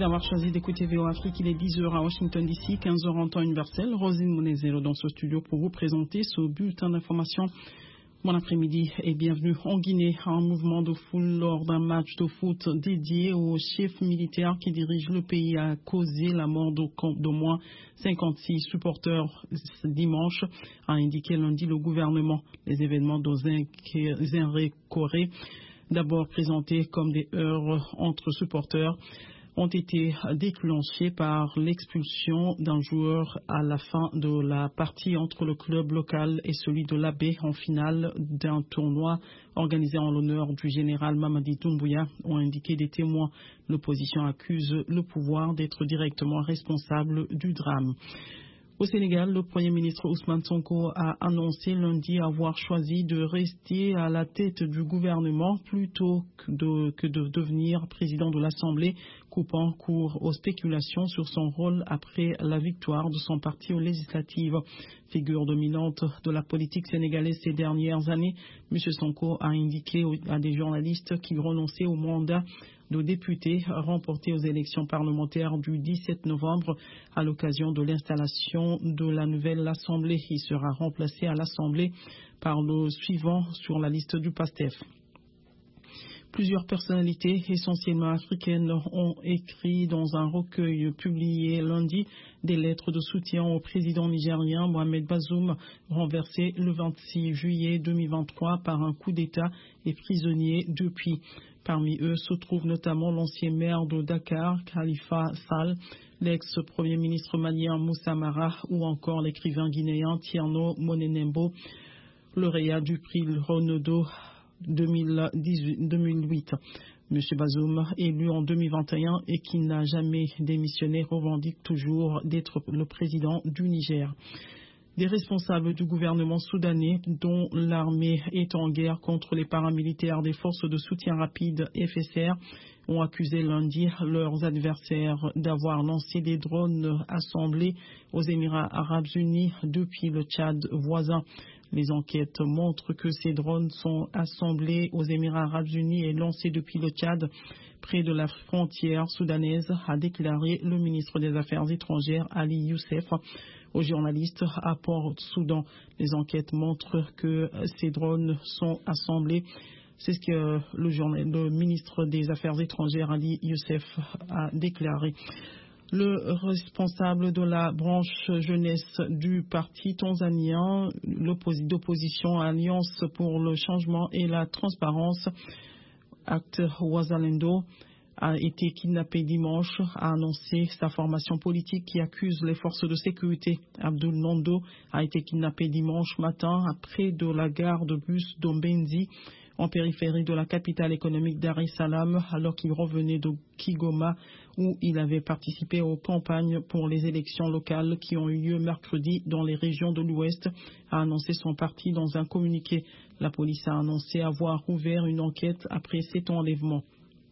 d'avoir choisi d'écouter VOA Afrique. Il est 10h à Washington DC, 15h en temps universel. Rosine Monezero dans ce studio pour vous présenter ce bulletin d'information. Bon après-midi et bienvenue en Guinée. Un mouvement de foule lors d'un match de foot dédié au chef militaire qui dirige le pays a causé la mort d'au moins 56 supporters dimanche, a indiqué lundi le gouvernement. Les événements d'Inrécoré, d'abord présentés comme des heurts entre supporters, ont été déclenchés par l'expulsion d'un joueur à la fin de la partie entre le club local et celui de l'Abbé en finale d'un tournoi organisé en l'honneur du général Mamadi Doumbouya, ont indiqué des témoins. L'opposition accuse le pouvoir d'être directement responsable du drame. Au Sénégal, le Premier ministre Ousmane Sonko a annoncé lundi avoir choisi de rester à la tête du gouvernement plutôt que de devenir président de l'Assemblée, coupant court aux spéculations sur son rôle après la victoire de son parti aux législatives. Figure dominante de la politique sénégalaise ces dernières années, M. Sonko a indiqué à des journalistes qu'il renonçait au mandat de député remporté aux élections parlementaires du 17 novembre à l'occasion de l'installation de la nouvelle Assemblée. Il sera remplacé à l'Assemblée par le suivant sur la liste du PASTEF. Plusieurs personnalités, essentiellement africaines, ont écrit dans un recueil publié lundi des lettres de soutien au président nigérien Mohamed Bazoum, renversé le 26 juillet 2023 par un coup d'État et prisonnier depuis. Parmi eux se trouve notamment l'ancien maire de Dakar, Khalifa Sall, l'ex-premier ministre malien Moussa Mara ou encore l'écrivain guinéen Tierno Monenembo, lauréat du prix Renaudot 2008. M. Bazoum, élu en 2021 et qui n'a jamais démissionné, revendique toujours d'être le président du Niger. Des responsables du gouvernement soudanais, dont l'armée est en guerre contre les paramilitaires des forces de soutien rapide FSR, ont accusé lundi leurs adversaires d'avoir lancé des drones assemblés aux Émirats arabes unis depuis le Tchad voisin. Les enquêtes montrent que ces drones sont assemblés aux Émirats arabes unis et lancés depuis le Tchad, près de la frontière soudanaise, a déclaré le ministre des Affaires étrangères Ali Youssef aux journalistes à Port-Soudan. Les enquêtes montrent que ces drones sont assemblés. C'est ce que le ministre des Affaires étrangères Ali Youssef a déclaré. Le responsable de la branche jeunesse du parti tanzanien, d'opposition Alliance pour le changement et la transparence, Act Wazalendo, a été kidnappé dimanche, a annoncé sa formation politique qui accuse les forces de sécurité. Abdul Nondo a été kidnappé dimanche matin près de la gare de bus d'Ombenzi, en périphérie de la capitale économique Dar es Salaam, alors qu'il revenait de Kigoma, où il avait participé aux campagnes pour les élections locales qui ont eu lieu mercredi dans les régions de l'Ouest, a annoncé son parti dans un communiqué. La police a annoncé avoir ouvert une enquête après cet enlèvement.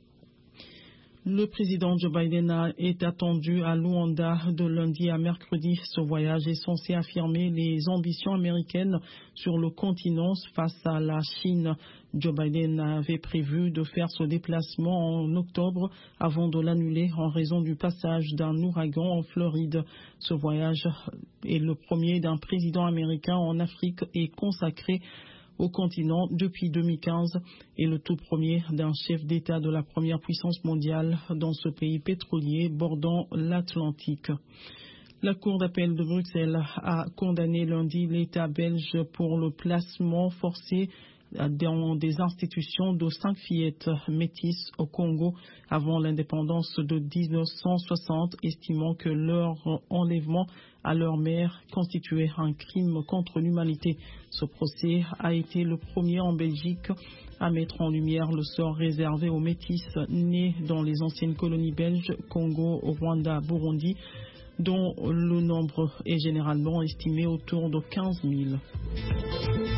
Le président Joe Biden est attendu à Luanda de lundi à mercredi. Ce voyage est censé affirmer les ambitions américaines sur le continent face à la Chine. Joe Biden avait prévu de faire ce déplacement en octobre avant de l'annuler en raison du passage d'un ouragan en Floride. Ce voyage est le premier d'un président américain en Afrique et consacré au continent depuis 2015 et le tout premier d'un chef d'État de la première puissance mondiale dans ce pays pétrolier bordant l'Atlantique. La Cour d'appel de Bruxelles a condamné lundi l'État belge pour le placement forcé dans des institutions de 5 fillettes métisses au Congo avant l'indépendance de 1960, estimant que leur enlèvement à leur mère constituait un crime contre l'humanité. Ce procès a été le premier en Belgique à mettre en lumière le sort réservé aux métisses nés dans les anciennes colonies belges, Congo, Rwanda, Burundi, dont le nombre est généralement estimé autour de 15 000.